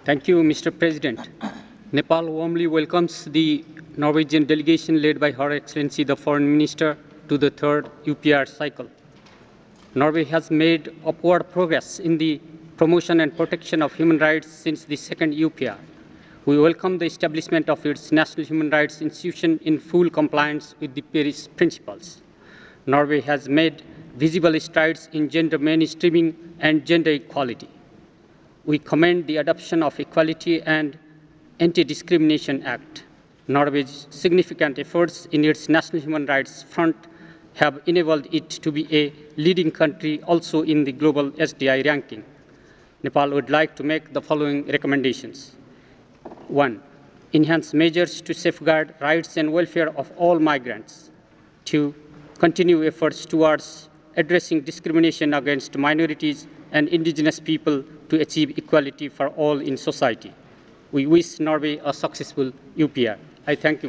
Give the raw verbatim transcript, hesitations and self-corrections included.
Thank you, Mister President. Nepal warmly welcomes the Norwegian delegation led by Her Excellency the Foreign Minister to the third U P R cycle. Norway has made upward progress in the promotion and protection of human rights since the second U P R. We welcome the establishment of its National Human Rights Institution in full compliance with the Paris Principles. Norway has made visible strides in gender mainstreaming and gender equality. We commend the adoption of Equality and Anti-Discrimination Act. Norway's significant efforts in its national human rights front have enabled it to be a leading country also in the global S D I ranking. Nepal would like to make the following recommendations. One, enhance measures to safeguard rights and welfare of all migrants. Two, continue efforts towards addressing discrimination against minorities and indigenous people to achieve equality for all in society. We wish Norway a successful U P R. I thank you.